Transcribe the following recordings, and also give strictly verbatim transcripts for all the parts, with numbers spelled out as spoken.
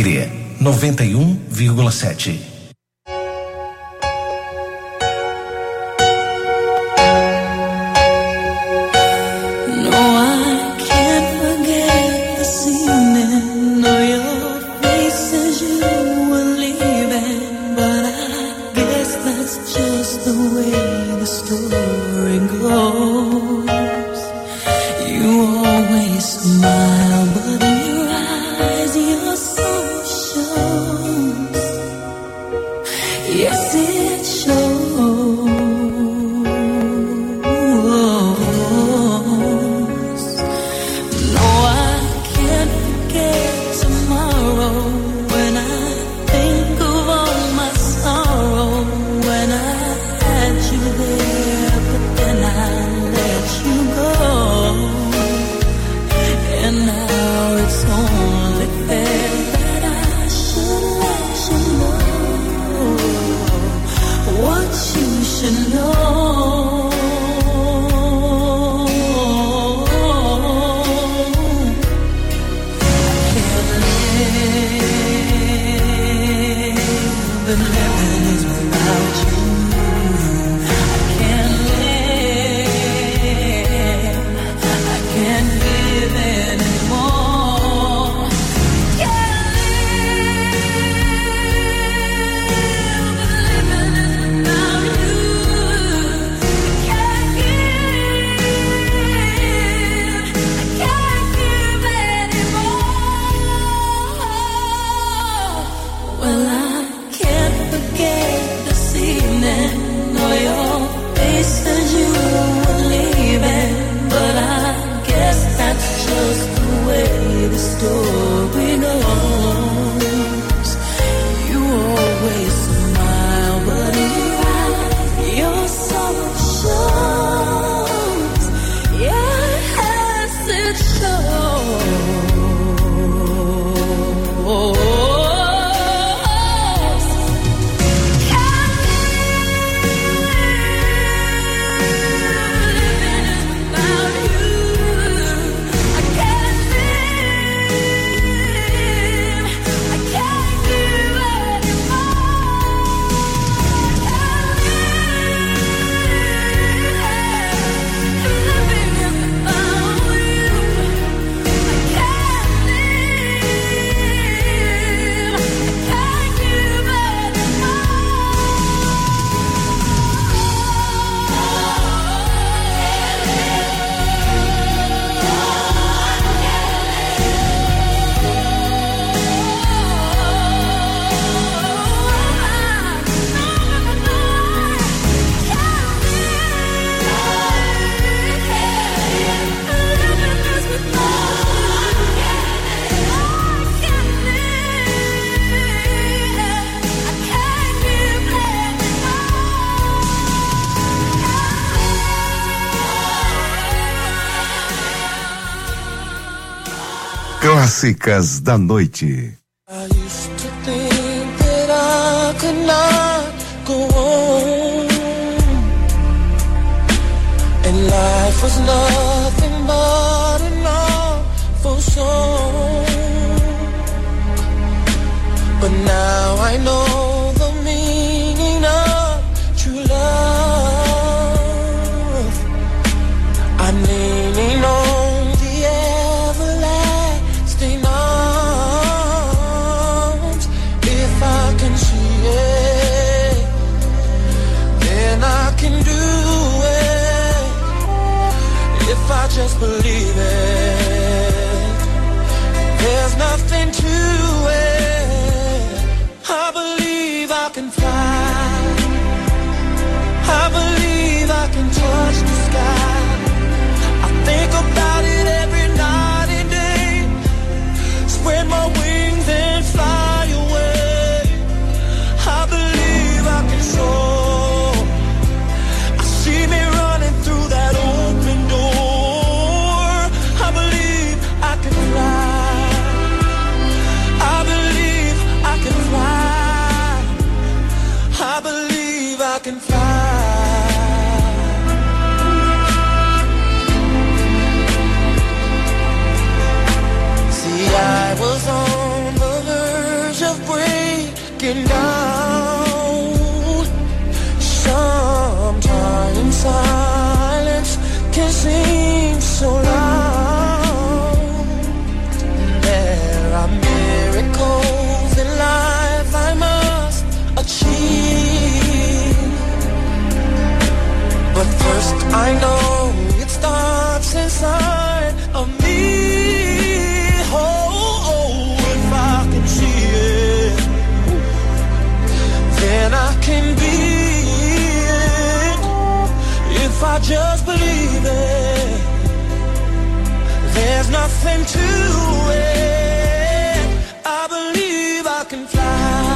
Mapire, noventa e um vírgula sete. Clássicas da noite. I used to think that I could not go on, and life was nothing but an awful song. But now I know the meaning of true love. I'm leaning on I just believe it. There's nothing to it. I believe I can fly. I believe I can touch the sky. I think about it every night and day. Spread my wings and fly away. I believe I can soar. I see me running through that open door. can seem so long. There are miracles in life I must achieve. But first I know it starts inside of me. Oh, oh, if I can see it, then I can be it. If I just believe it, there's nothing to it. I believe I can fly.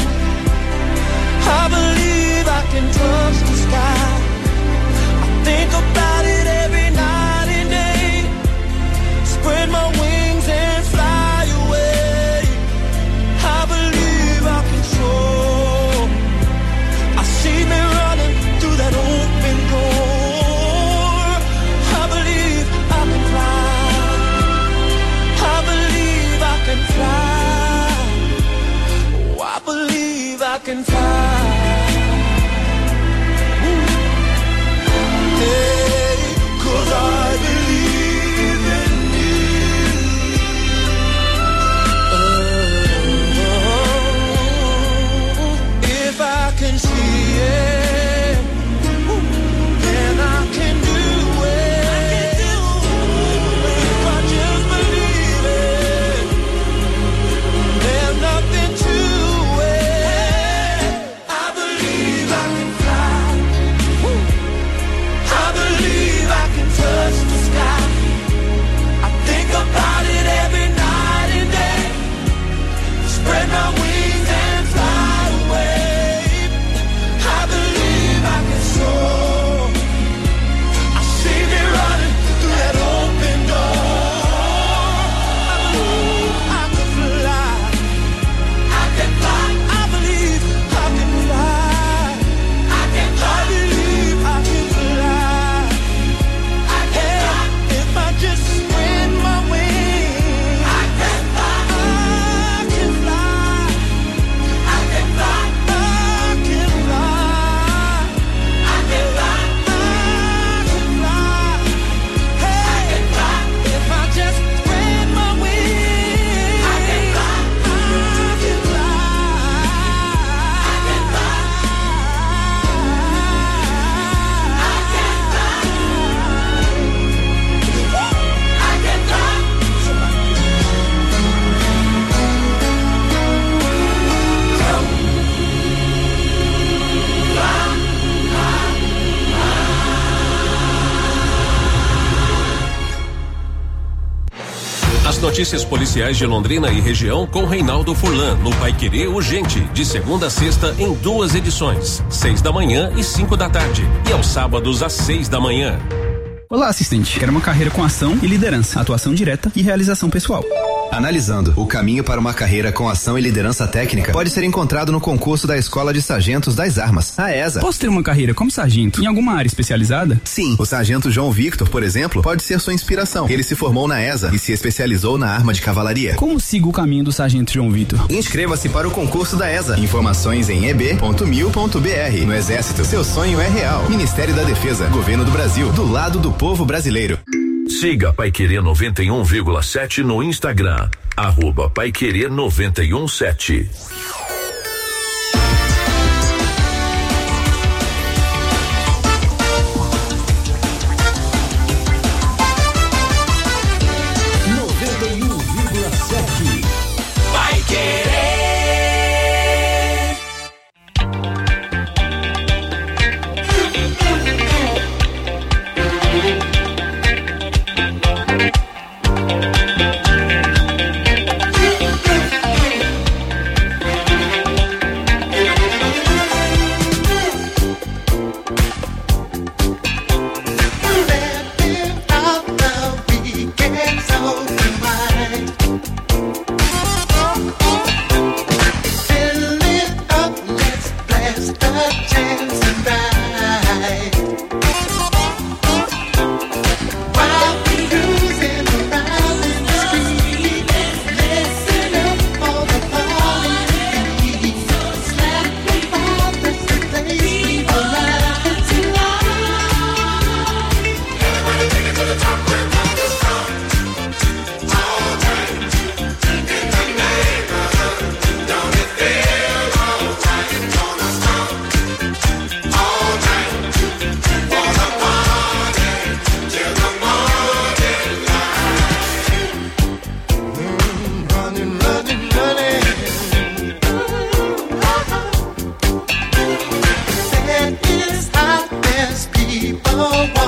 I believe I can touch the sky. Think about it every night and day. Spread my wings and fly away. I believe I can soar. I see me running through that open door. I believe I can fly. I believe I can fly. Oh, I believe I can fly. Cause I believe in you. Oh, if I can see it, then I can do it. If I just believe it, there's nothing to it. I believe I can fly. I believe I can touch the sky. I think about it every night and day. Spread my wings and fly away. I believe I can soar. I see me running through that open door. I believe I can fly. I can fly. I believe I can fly. I can fly. I believe I can fly. If I just spread my wings, I can fly. I can fly. I can fly. I can fly. I can fly. I can fly. Hey, I can fly. If I just spread my wings, I can fly. I can fly. I can fly. I can As notícias policiais de Londrina e região com Reinaldo Furlan, no Paiquerê Urgente, de segunda a sexta em duas edições, seis da manhã e cinco da tarde, e aos sábados às seis da manhã. Olá, assistente. Quero uma carreira com ação e liderança, atuação direta e realização pessoal. Analisando, o caminho para uma carreira com ação e liderança técnica pode ser encontrado no concurso da Escola de Sargentos das Armas, a ESA. Posso ter uma carreira como sargento em alguma área especializada? Sim, o sargento João Victor, por exemplo, pode ser sua inspiração. Ele se formou na ESA e se especializou na arma de cavalaria. Como sigo o caminho do sargento João Victor? Inscreva-se para o concurso da ESA. Informações em e b ponto mil ponto b r. No Exército, seu sonho é real. Ministério da Defesa, Governo do Brasil, do lado do povo brasileiro. Siga Paiquerê noventa e um vírgula sete no Instagram, arroba Paiquerê noventa e um sete.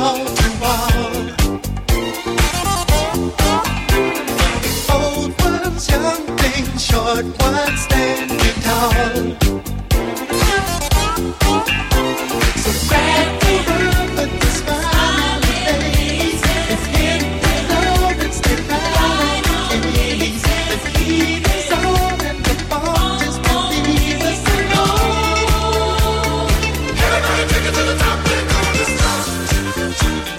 wall to wall. Old ones, young things, short ones, standing tall. So grab the world with the smiling face. Let's get the love and stay right in peace. Let's keep us on and the ball just won't leave us alone. Everybody take it to the top, we're gonna stop.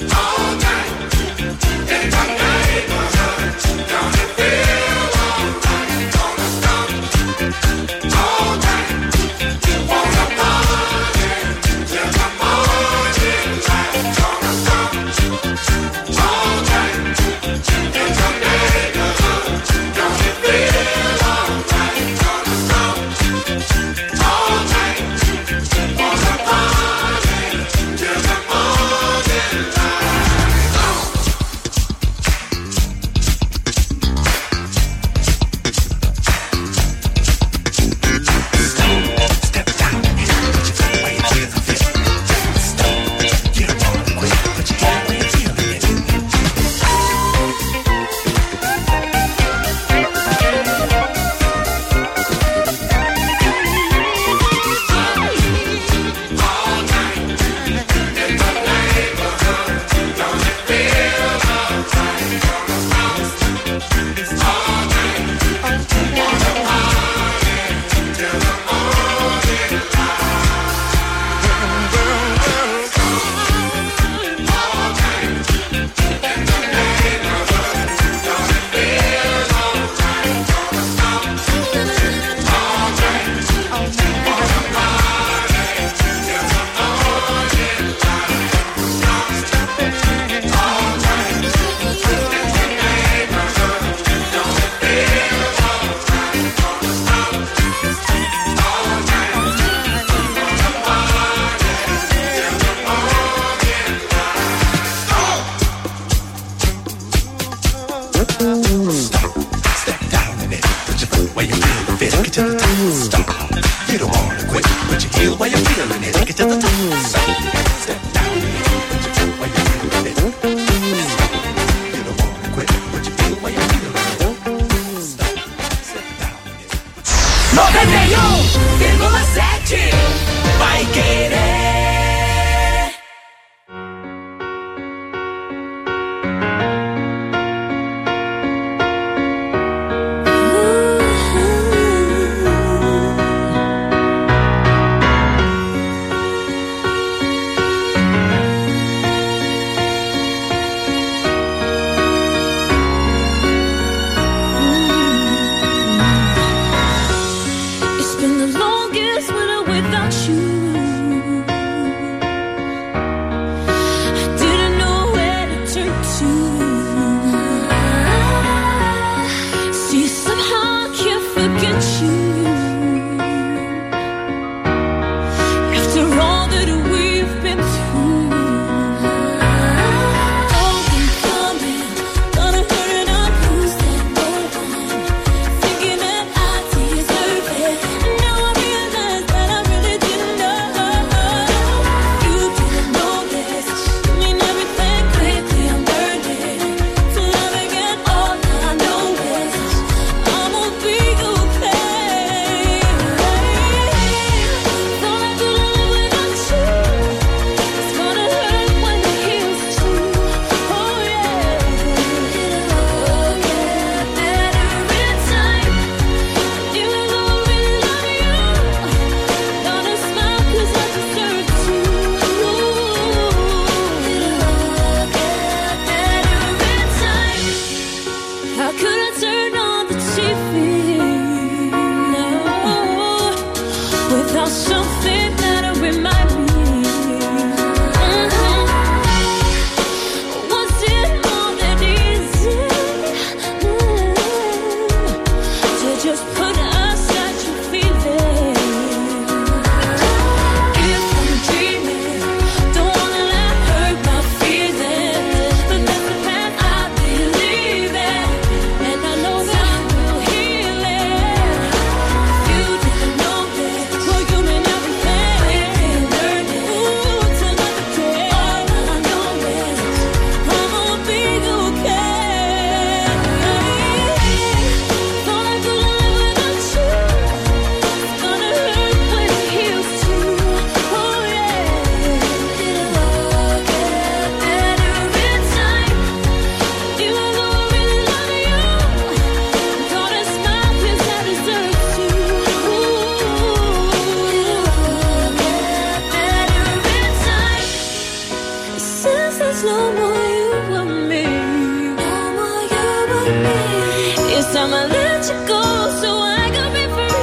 guess there's no more you and me. No more you and me. It's time I let you go so I can be free.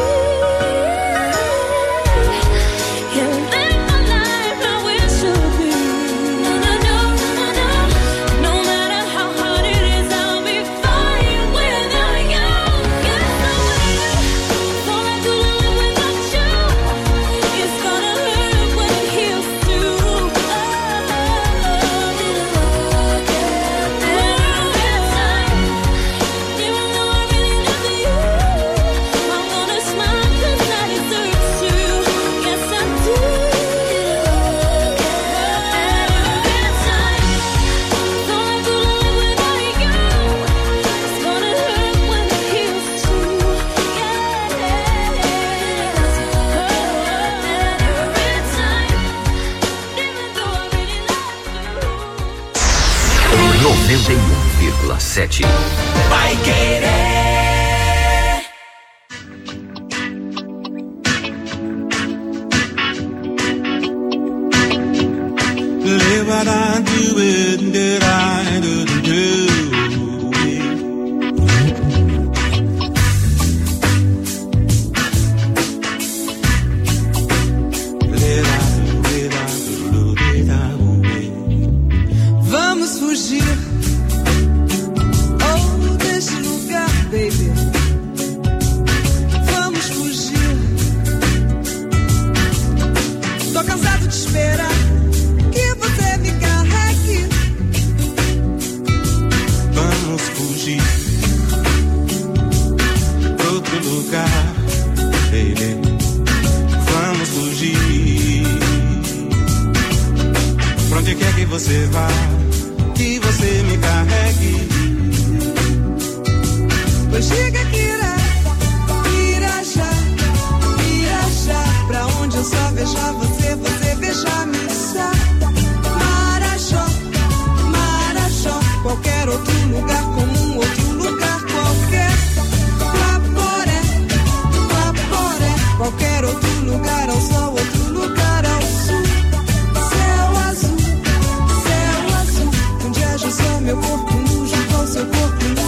And live my life how it should be. No, no, no, no, no. No matter how hard it is, I'll be fine without you. Yes, I will. Thought I could live without you. It's gonna hurt when it heals too. Oh, even though I really love you, I'm gonna smile 'cause I deserve to. Yes, I do. Thought I could live without you. It's gonna hurt when it heals too. noventa e um vírgula sete. Vai querer. Live what I do it, did I do do do Vamos fugir. Oh, desse lugar, baby. Vamos fugir. Tô cansado de esperar que você me carregue. Vamos fugir pra outro lugar, baby. Vamos fugir pra onde quer que você vá, que você me carregue. Pois chega que irá, irá já, irá já. Pra onde eu só veja você, você veja-me só. Marajó, Marajó, qualquer outro lugar comum, outro lugar qualquer. Guaporé, Guaporé, qualquer outro lugar ao sol, outro lugar ao sul. Céu azul, céu azul, onde haja só meu corpo nu junto ao seu corpo nu.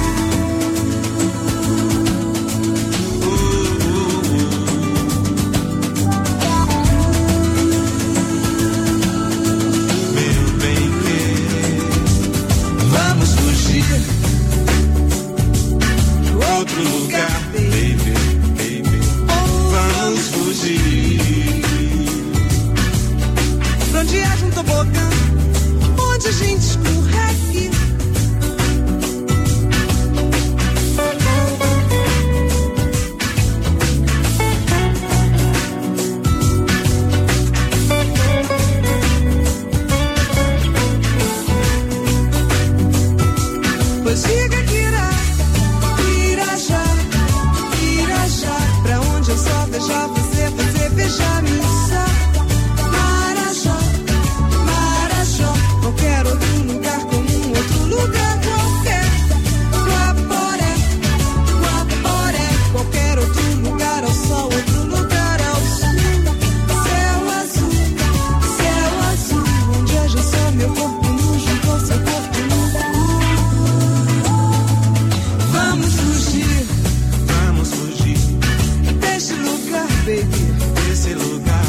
Meu bem querer, vamos fugir pra outro lugar, baby, baby. Vamos fugir Pra onde haja um tobogã, onde a gente escorregue. Pois diga que irá, irá já, irá já. Pra onde eu só veja você, você veja-me só. Marajó, Marajó, qualquer outro lugar comum, outro lugar qualquer. Guaporé, Guaporé, qualquer outro lugar ao sol, outro lugar ao sul. Céu azul, céu azul, onde haja só meu corpo nu junto ao seu corpo nu. Vamos fugir vamos fugir deste lugar, baby. desse lugar.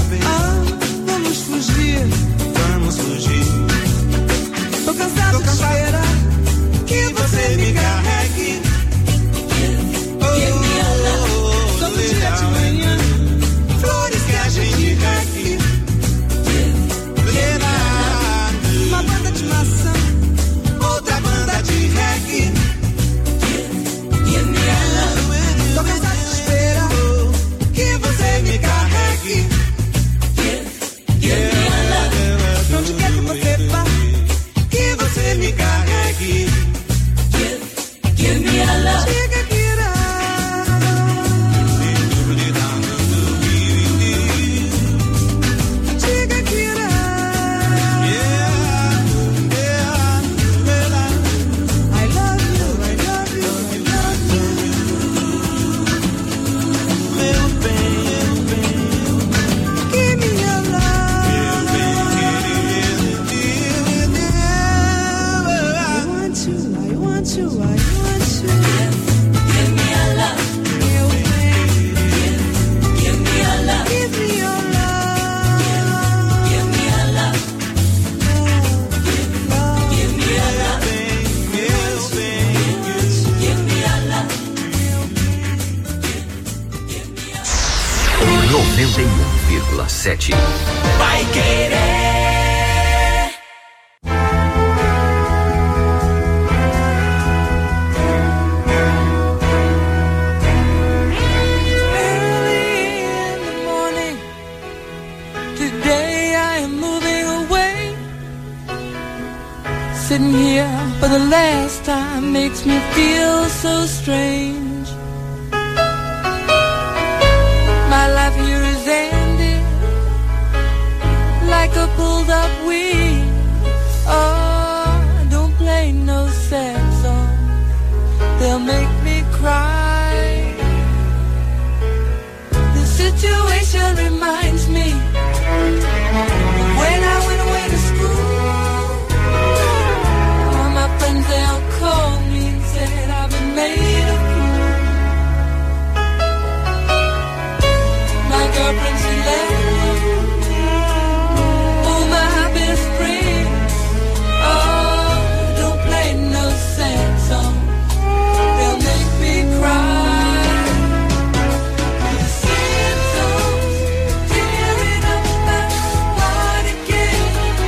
sete. Vai Querer. Sitting here for the last time makes me feel so strange. My life here is ended like a pulled up wing. Oh, don't play no sad song, they'll make me cry. The situation reminds me of when I went away to school. Friends, they'll call me and said I've been made a fool. My girlfriend, she left me. Oh, my best friend. Oh, don't play no sad song, they'll make me cry. The sad songs tearing up my heart again.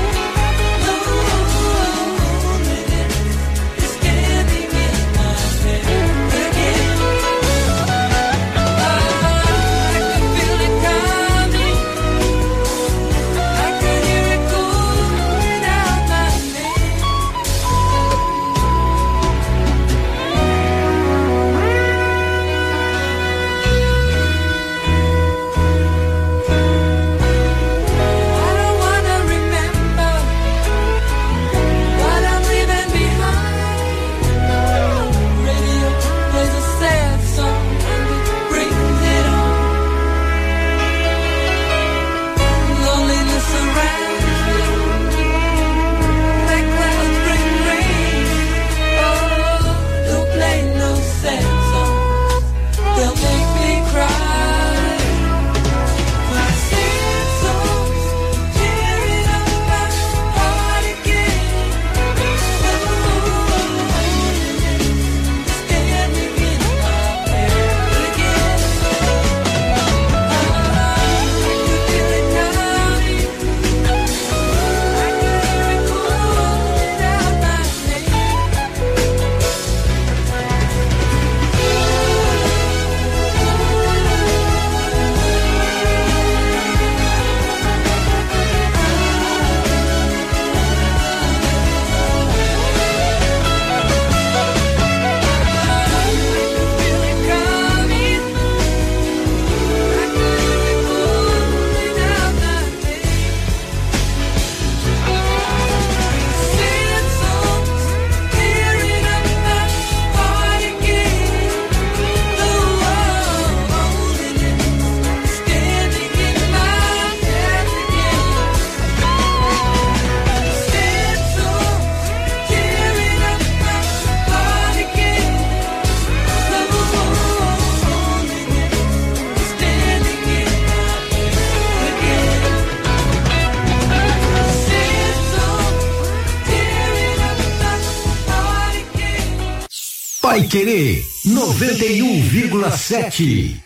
Paiquerê noventa e um vírgula sete.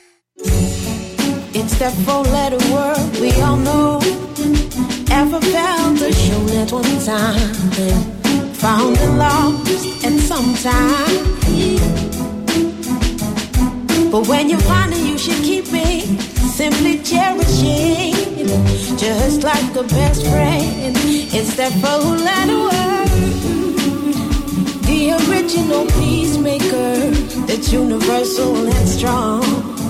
It's that four-letter word we all know. Ever felt the show at one time, found and lost at some time. But when you find it, you should keep it, simply cherishing, just like a best friend. It's that four-letter word, the original peacemaker, that's universal and strong.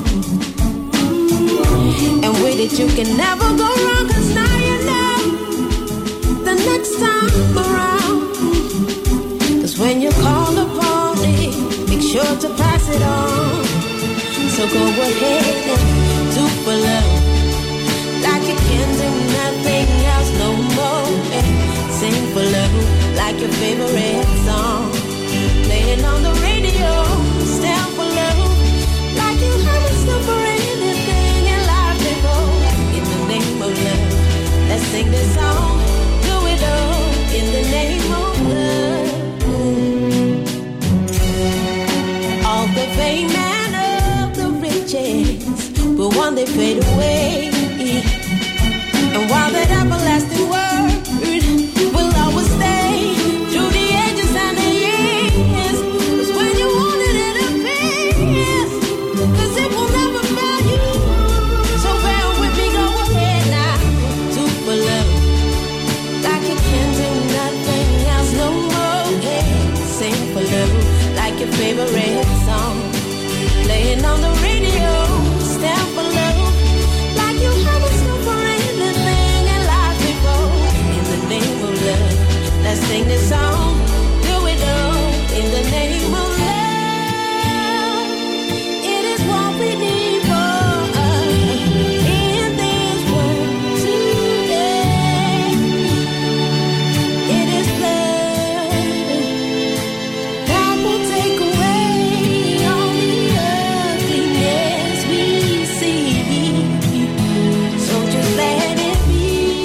And with it you can never go wrong, cause now you know the next time around. Cause when you call upon it, make sure to pass it on. So go ahead and do for love like you can't do nothing else no more. And sing for love like your favorite song, playing on the radio. Stand for love like you haven't stood for anything in life before. In the name of love, let's sing this song. Do it all in the name of love. All the fame and all the riches will one day fade away. sing this song, do it all in the name of love. It is what we need for us in this world today. It is love that will take away all the ugliness we see. So just let it be.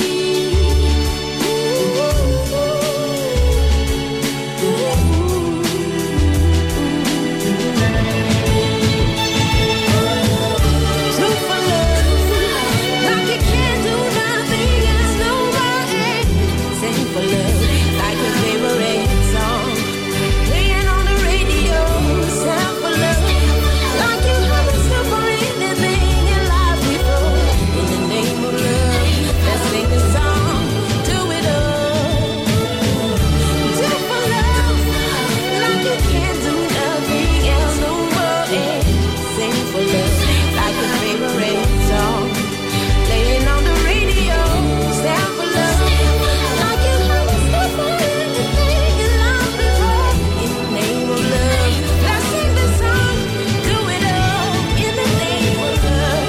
True for love, like you can't do nothing else, no way. Sing for love, like your favorite song, playing on the radio. Sound for love, like you haven't stood for anything in life before. In the name of love, let's sing the song, do it all. Do for love, like you can't do nothing else, no way. Sing for love, like your favorite song, playing on the radio. Stand for love, like you haven't stood for anything in life before. In the name of love, let's sing the song, do it all. In the name of love.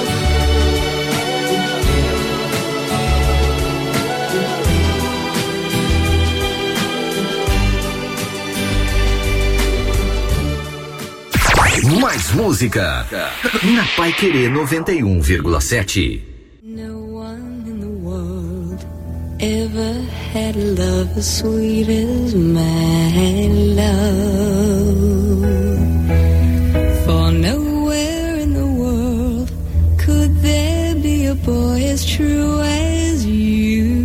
Mais música na Paiquerê noventa e um vírgula sete. No one in the world ever had love as sweet as my love. For nowhere in the world could there be a boy as true as you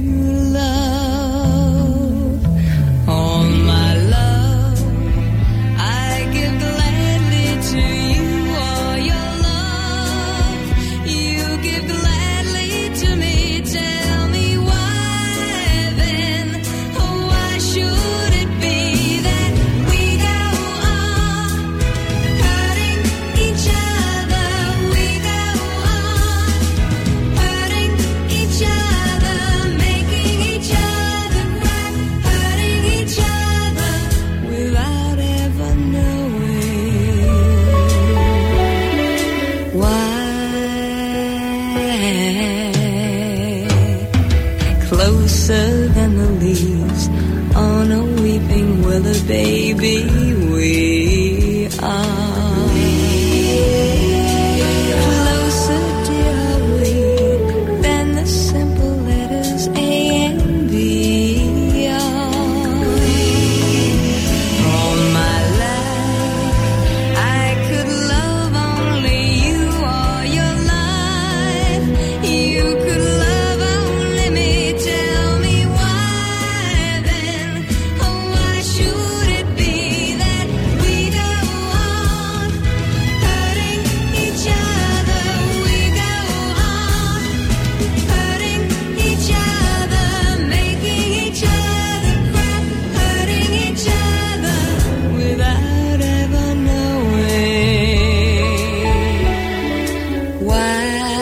love. All my love I give gladly to you, all your love you give gladly to me. Tell me why then, oh why should it be that we go on hurting each other? We go on hurting each other, making each other cry, hurting each other without ever knowing why. Closer than the leaves on a weeping willow, baby, we are. Closer, dear, are we, than the simple letters A and B are. All my life I could love only you, all your life you could love only me. Tell me why then, oh why should it be that we go on hurting each other? We go on hurting each other, making each other cry, hurting each other without ever knowing why.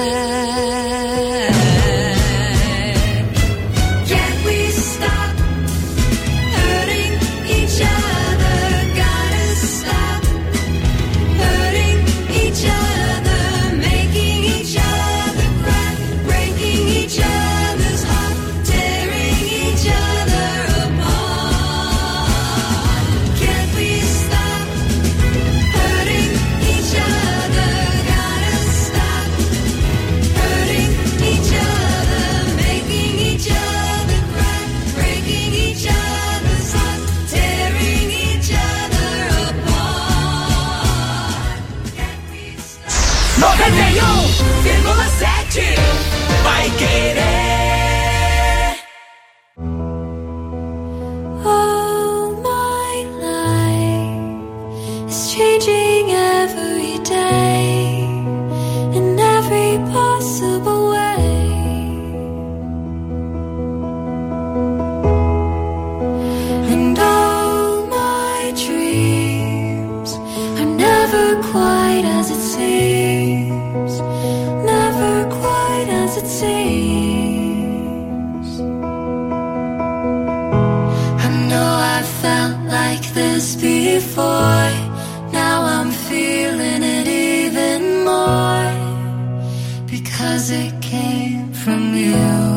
Can't we stop hurting each other? Gotta stop hurting each other, making each other cry, breaking each other's heart, tearing each other apart. Can't we stop hurting each other? Gotta stop hurting each other, making each other cry, breaking each other's heart, tearing each other apart. Can't we stop? noventa e um vírgula sete Vai Querer. All my life is changing every day in every possible way. And all my dreams are never quite as it seems, never quite as it seems. felt like this before. Now I'm feeling it even more, because it came from you.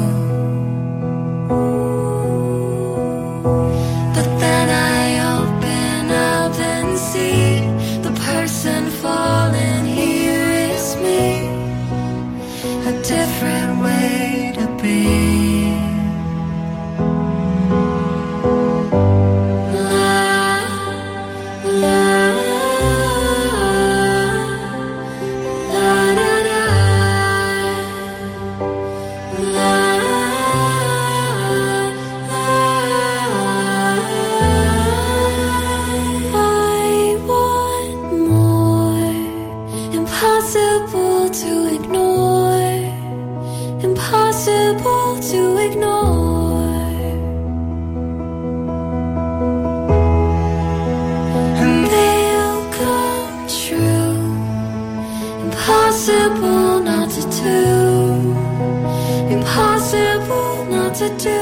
But then I open up and see the person falling here is me, a different way to be. Impossible to ignore, impossible to ignore. And they'll come true, impossible not to do, impossible not to do.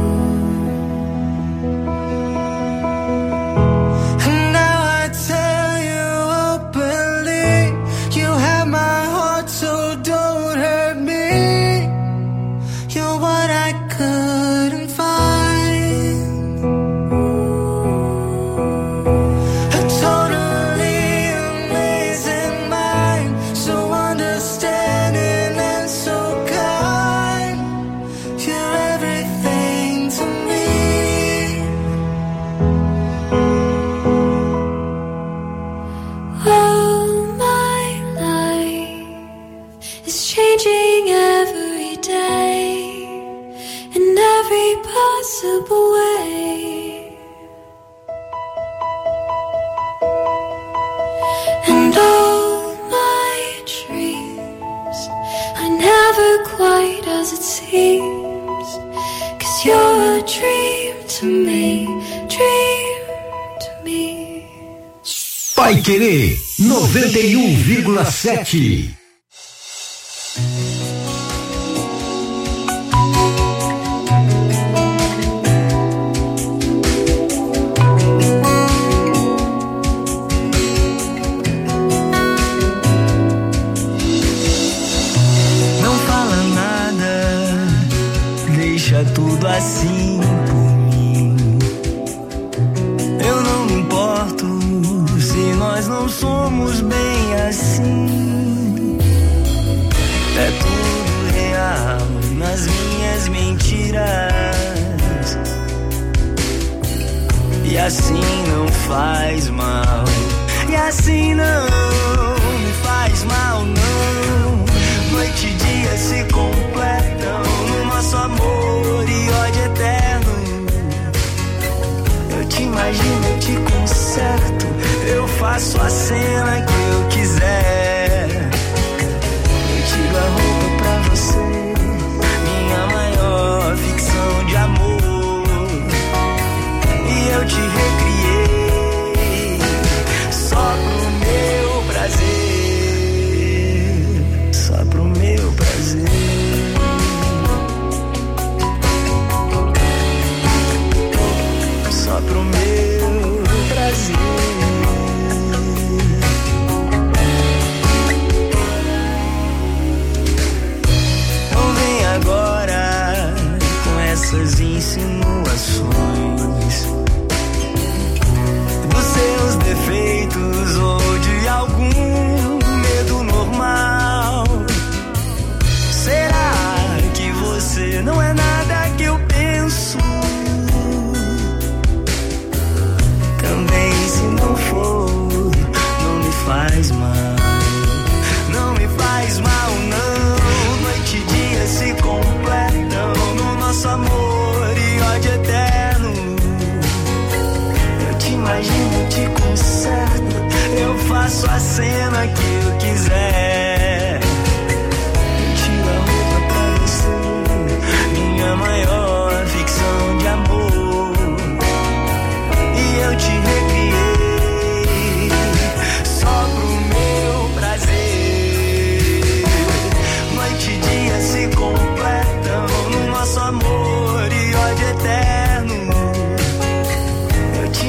Way. And all my dreams are never quite as it seems, 'cause you're a dream to me, dream to me. Paiquerê noventa e um vírgula sete. Tudo assim por mim. Eu não me importo se nós não somos bem assim. É tudo real nas minhas mentiras, e assim não faz mal, e assim não me faz mal, não. Noite e dia se completam no nosso amor e ódio eterno. Eu te imagino, eu te conserto, eu faço a cena que eu quiser. Eu tiro a roupa pra você, minha maior ficção de amor. E eu te recriei só pro meu prazer, só pro meu prazer. Só pro meu prazer. Não vem agora com essas insinuações dos seus defeitos ou de algum medo normal. Será que você não é nada que eu penso? Também se não for, não me faz mal, não me faz mal, não. Noite e dia se completam no nosso amor e ódio eterno. Eu te imagino, eu te conserto, eu faço a cena que eu quiser. Eu tiro a roupa pra você, minha maior ficção de amor. Eu te recriei só pro meu prazer. Noite e dia se completam no nosso amor e ódio eterno. Eu te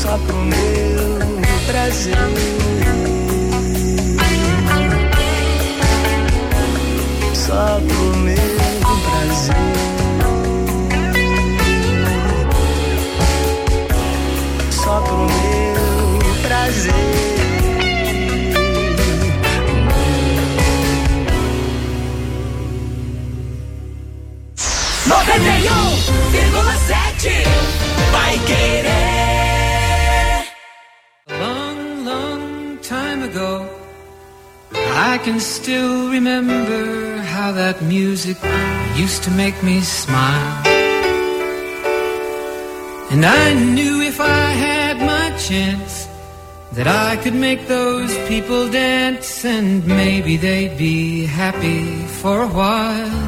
só pro meu prazer. Só pro meu prazer. Só pro meu prazer. noventa e um vírgula sete Vai Querer. Long, long time ago, I can still remember how that music used to make me smile. And I knew if I had my chance that I could make those people dance, and maybe they'd be happy for a while.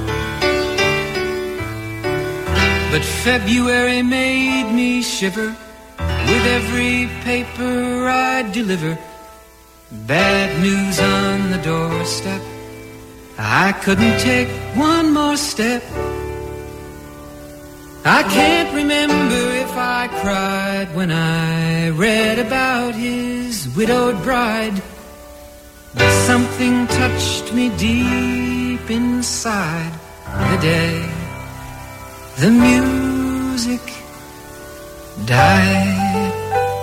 But February made me shiver with every paper I deliver. Bad news on the doorstep. I couldn't take one more step. I can't remember if I cried when I read about his widowed bride. But something touched me deep inside the day the music died.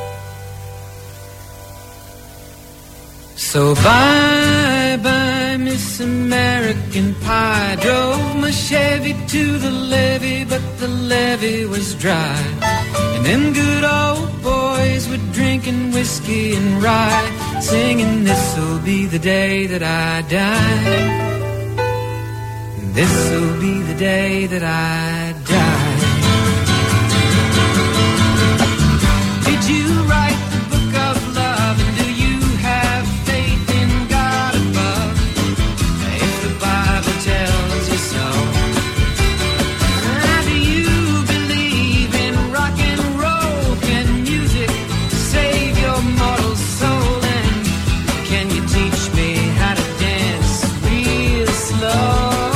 So bye bye Miss American Pie. Drove my Chevy to the levee, but the levee was dry. And them good old boys were drinking whiskey and rye, singing this'll be the day that I die. This'll be the day that I die. Did you write the book of love? And do you have faith in God above? If the Bible tells you so. How do you believe in rock and roll? Can music save your mortal soul? And can you teach me how to dance real slow?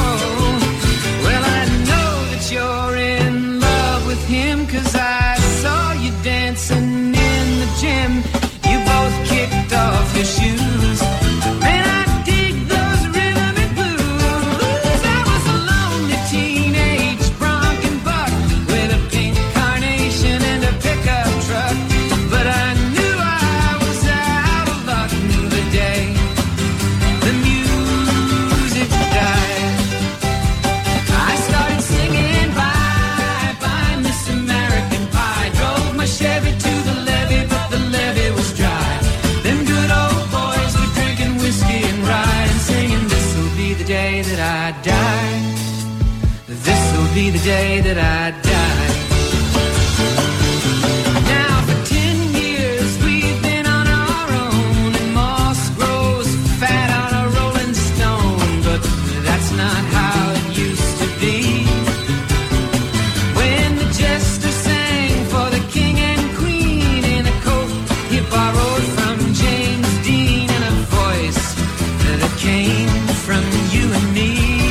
Cause I saw you dancing in the gym. You both kicked off your shoes. Man, I dig those rhythm and blues. I was a lonely teenage bronc and buck with a pink carnation and a pickup truck. But I knew I was out of luck. Knew the day the music died. I started singing bye bye Miss American Pie. Drove my Chevy to the levee, but the levee was dry. Them good old boys were drinking whiskey and rye, and singing this'll be the day that I die. This'll be the day that I die. Now for ten years we've been on our own, and moss grows fat on a rolling stone. But that's not how it used to be. When the jester sang for the king and queen in a coat he borrowed from James Dean, and a voice that came from you and me.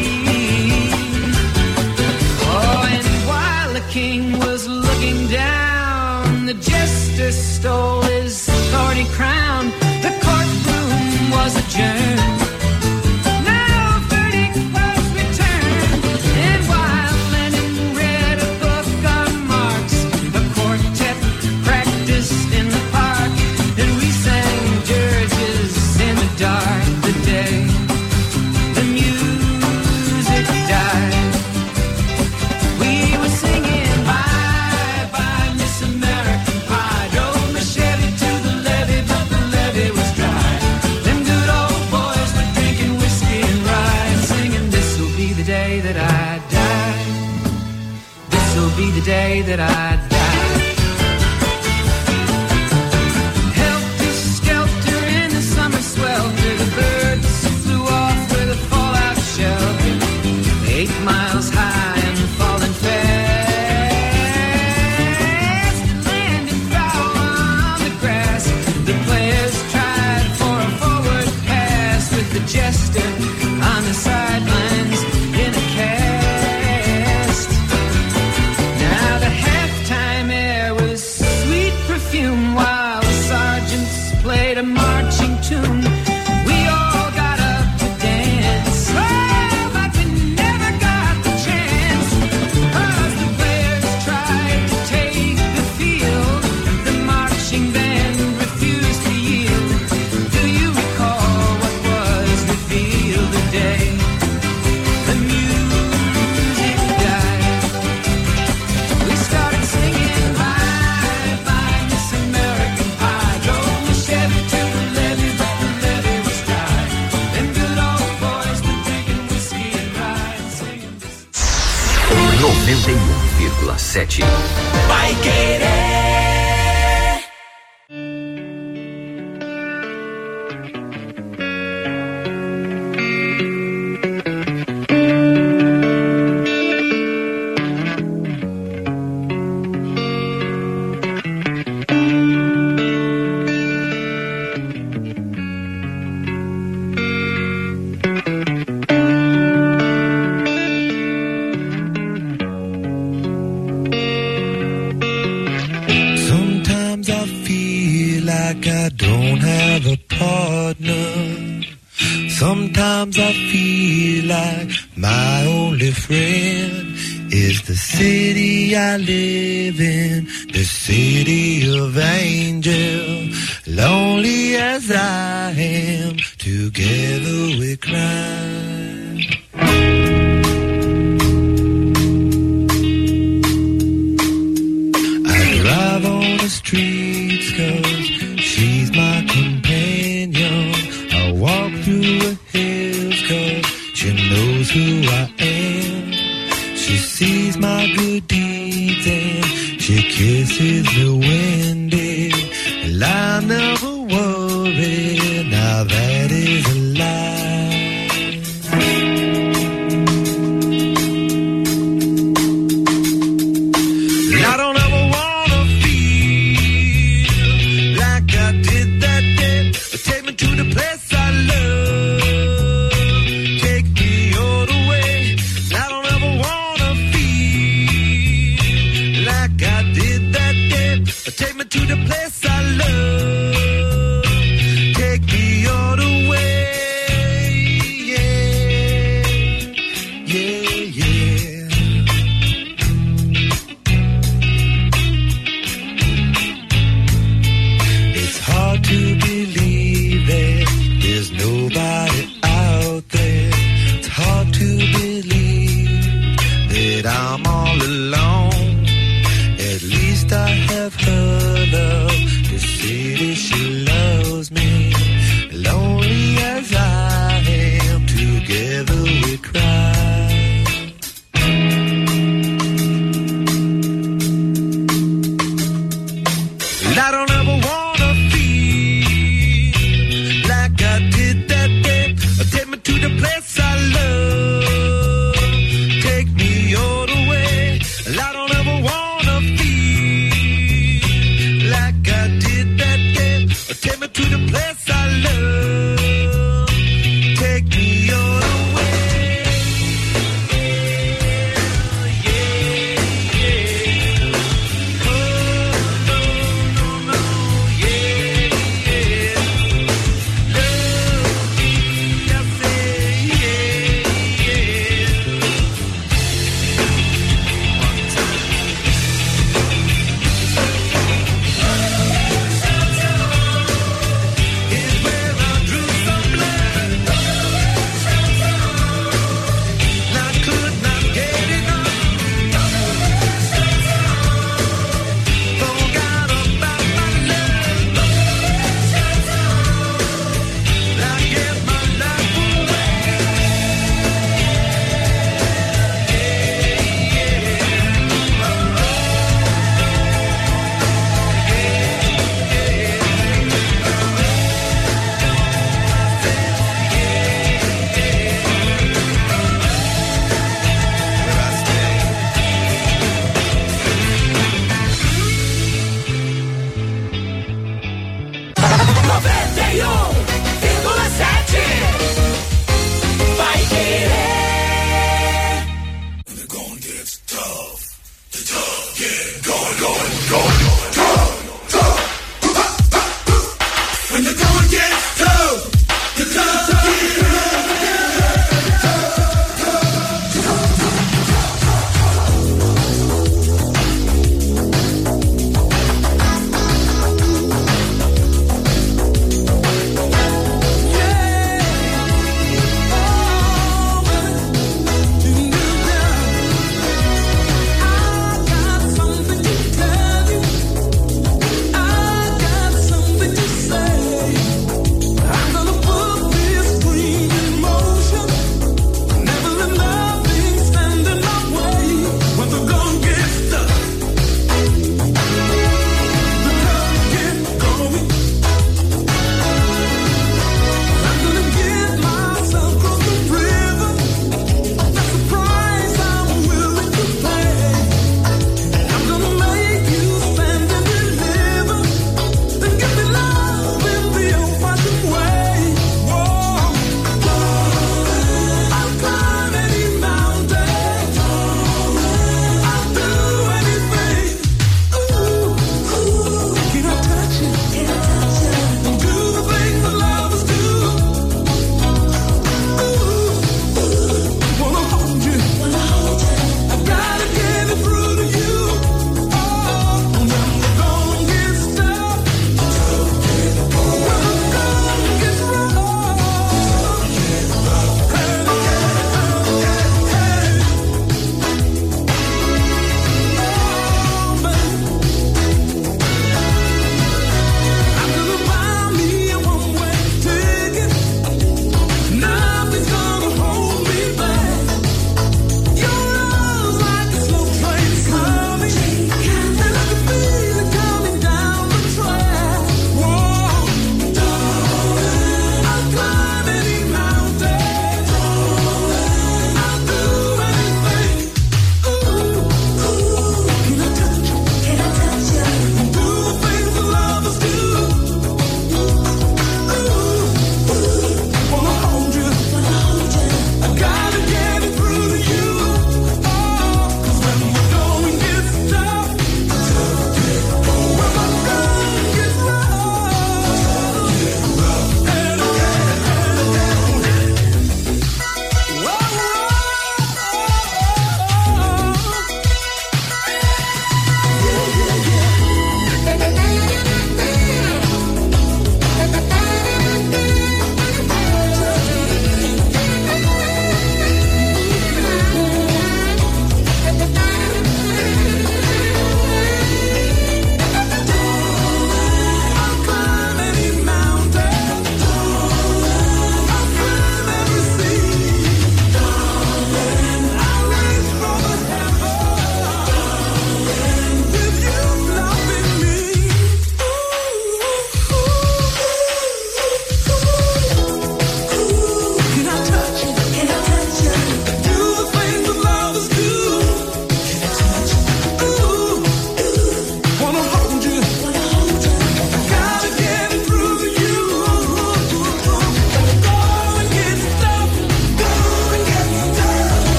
Oh, and while the king was looking down, the jester stole his thorny crown. The courtroom was adjourned. Now a verdict was returned. And while Lenin read a book on Marx, the quartet practiced in the park, and we sang dirges in the dark. The day the music died, we were singing bye bye Miss American Pie. Drove my Chevy to the levee, but the levee was dry. Them good old boys were drinking whiskey and rye, and singing this'll be the day that I die. This'll be the day that I die. Helter skelter in the summer swelter, the birds flew off with a fallout shelter. Eight miles high and falling fast, landing foul on the grass. The players tried for a forward pass, with the jester on the sidelines in a cast. Now the halftime perfume while the sergeants played a marching tune. We all got up to dance, oh, but we never got the chance, 'cause the players tried to take the field. The marching band refused to yield. Do you recall what was revealed today? The music died. We started singing bye bye Miss American Pie. Drove the Chevy to the levee, but the levee was dry. Them good old boys were drinking whiskey and rye and singing this. noventa e um vírgula sete. Vai querer. Sometimes I feel like I don't have a partner. Sometimes I feel like my only friend is the city I live in, the city of angels. Lonely as I am, together we cry. I drive on the streets 'cause she's my companion. I walk through the hills 'cause she knows who I am. She sees my good deeds and she kisses me when dead. And I never worry, now that is a lie. And I don't ever wanna feel like I did that day. Take me to the place I love. Take me all the way. And I don't ever wanna feel like I did that day. Take me to the place I love. Take me all the way. Yeah, yeah, yeah. It's hard to believe that there's nobody out there. It's hard to believe that I'm all alone. At least I have her love to see that she loves me. Lonely as I am, together we cry. And I don't ever wanna feel like I did that day. Take me to the place I love. Take me all the way. And I don't ever wanna feel like I did that day. Take me to the place I love. Take me all the way. Yeah, yeah. Oh, no, no, no, yeah, yeah. Love me, I say, yeah, yeah. One time. Is where I drew some blood. And I could not get enough. Forgot about my love. And I gave my life away. Where I stay. noventa e um vírgula sete. Vai querer. When the going gets tough, the tough get going, going, going, going, tough, tough.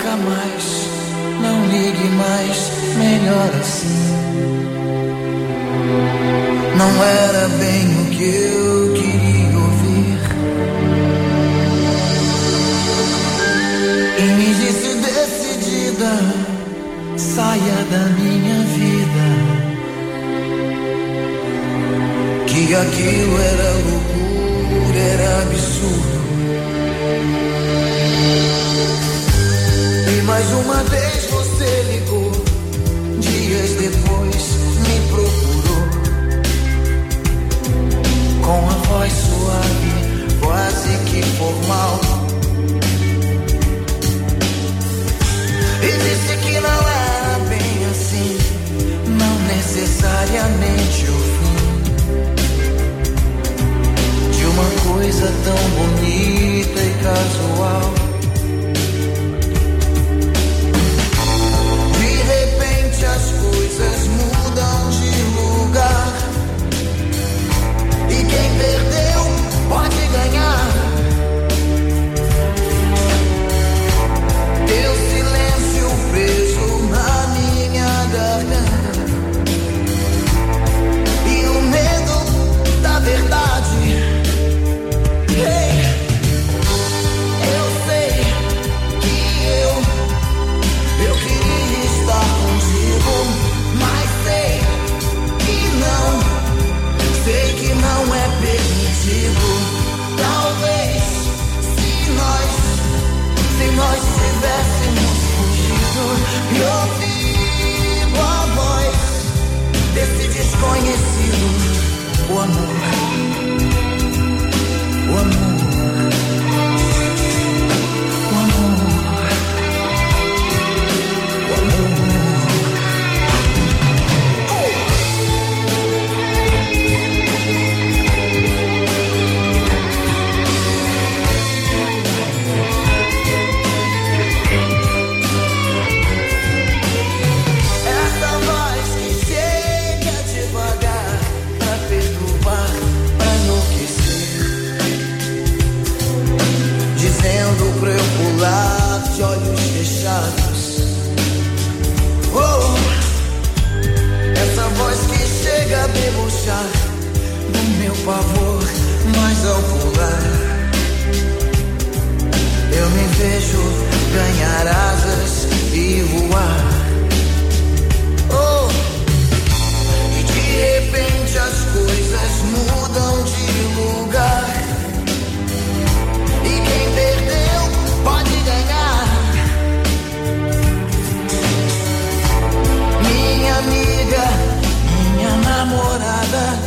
perca mais, não ligue mais, melhor assim. Não era bem o que eu queria ouvir. E me disse decidida, saia da minha vida, que aquilo era loucura, era absurdo. E mais uma vez você ligou, dias depois me procurou, com a voz suave, quase que formal, e disse que não era bem assim, não necessariamente o fim de uma coisa tão bonita e casual. De repente as coisas mudam de lugar, e quem perdeu pode ganhar. Teu silêncio preso na minha garganta, e o medo da verdade. Hey, eu sei que eu, eu queria estar contigo, mas sei que não, sei que não é permitido. Talvez se nós, se nós tivéssemos fugido e ouvido a voz desse desconhecido, o amor, o amor, o amor, o amor. Essa voz que chega devagar pra perturbar, pra enlouquecer, dizendo pra eu pular de olhos fechados. Oh, essa voz que chega a debochar do meu pavor, mas ao pular eu me vejo ganhar asas e voar. Oh, e de repente as coisas mudam de lugar, e quem perdeu pode ganhar. Minha amiga, minha namorada,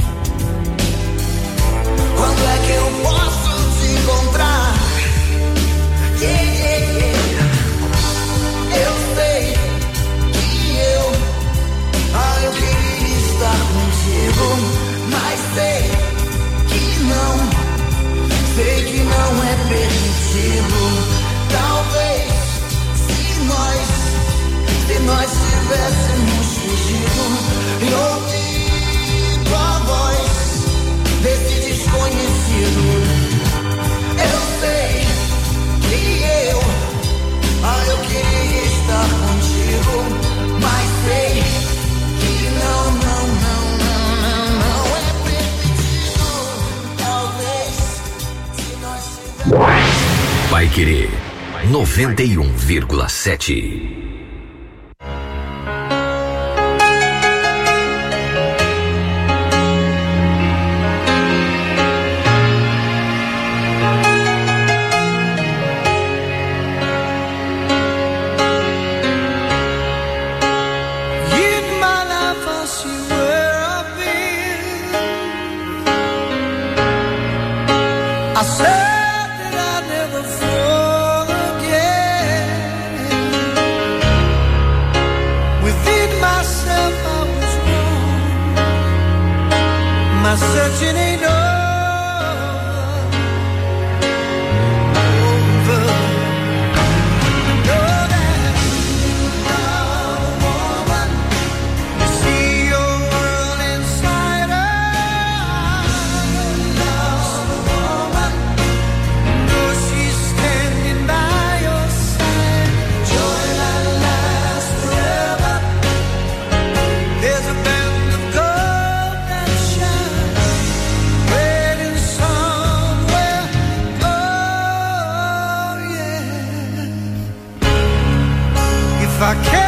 quando é que eu posso te encontrar? Yeah, yeah, yeah. Eu sei que eu, ah, eu queria estar contigo, mas sei que não, sei que não é permitido. Talvez se nós, se nós tivéssemos fugido e ouvido a voz desse desconhecido, eu sei que eu, ah, eu queria estar contigo, mas sei que não, não, não, não, não, não é permitido. Talvez se nós tivéssemos. Vai Querer noventa e um vírgula sete. Give my life and see where I've been. I said that I'd never fall again. if I can.